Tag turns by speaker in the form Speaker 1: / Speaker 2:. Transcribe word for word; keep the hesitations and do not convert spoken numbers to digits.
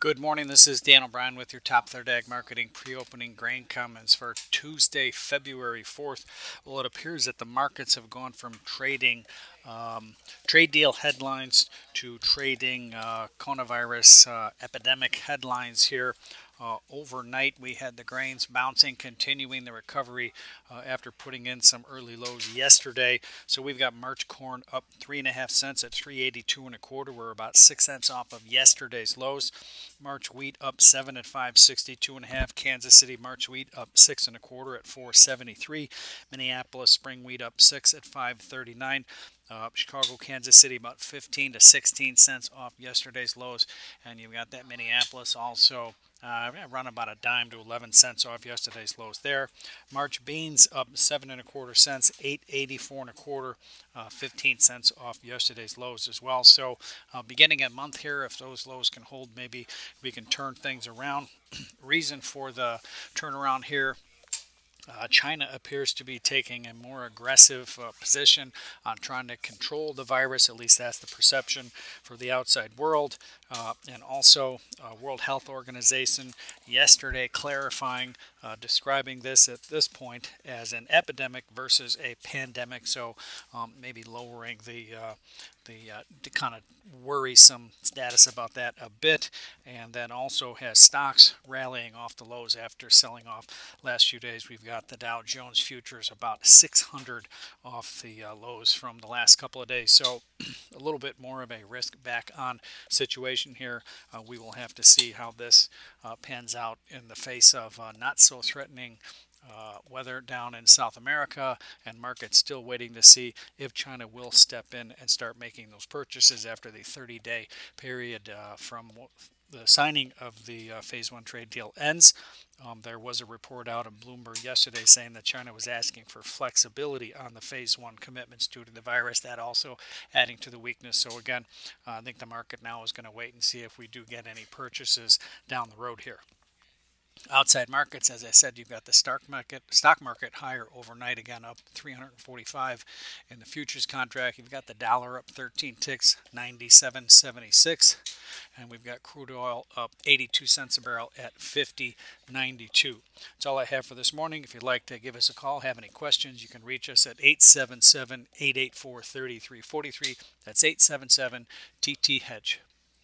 Speaker 1: Good morning. This is Dan O'Brien with your Top Third Ag Marketing pre-opening grain comments for Tuesday, February fourth. Well, it appears that the markets have gone from trading um, trade deal headlines to trading uh, coronavirus uh, epidemic headlines here. Uh, overnight, we had the grains bouncing, continuing the recovery uh, after putting in some early lows yesterday. So we've got March corn up three and a half cents at three eighty-two and a quarter. We're about six cents off of yesterday's lows. March wheat up seven at five sixty-two and a half. Kansas City March wheat up six and a quarter at four seventy-three. Minneapolis spring wheat up six at five thirty-nine. Uh, Chicago, Kansas City, about fifteen to sixteen cents off yesterday's lows, and you've got that Minneapolis also uh, run about a dime to eleven cents off yesterday's lows there. March beans up seven and a quarter cents, eight eighty-four and a quarter, uh, fifteen cents off yesterday's lows as well. So, uh, beginning a month here, if those lows can hold, maybe we can turn things around. Reason for the turnaround here. Uh, China appears to be taking a more aggressive uh, position on trying to control the virus. At least that's the perception for the outside world. Uh, and also, uh, World Health Organization yesterday clarifying, uh, describing this at this point as an epidemic versus a pandemic. So um, maybe lowering the uh, the, uh, the kind of worrisome status about that a bit, and then also has stocks rallying off the lows after selling off last few days. We've got the Dow Jones futures about six hundred off the uh, lows from the last couple of days. So a little bit more of a risk back on situation here. Uh, we will have to see how this uh, pans out in the face of uh, not so threatening Uh, weather down in South America, and markets still waiting to see if China will step in and start making those purchases after the thirty-day period uh, from the signing of the uh, Phase one trade deal ends. Um, there was a report out of Bloomberg yesterday saying that China was asking for flexibility on the Phase one commitments due to the virus. That also adding to the weakness. So again, uh, I think the market now is going to wait and see if we do get any purchases down the road here. Outside markets, as I said, you've got the stock market, stock market higher overnight, again up three forty-five in the futures contract. You've got the dollar up thirteen ticks, ninety-seven seventy-six, and we've got crude oil up eighty-two cents a barrel at fifty ninety-two. That's all I have for this morning. If you'd like to give us a call, have any questions, you can reach us at eight seven seven, eight eight four, three three four three. That's eight seven seven T T Hedge.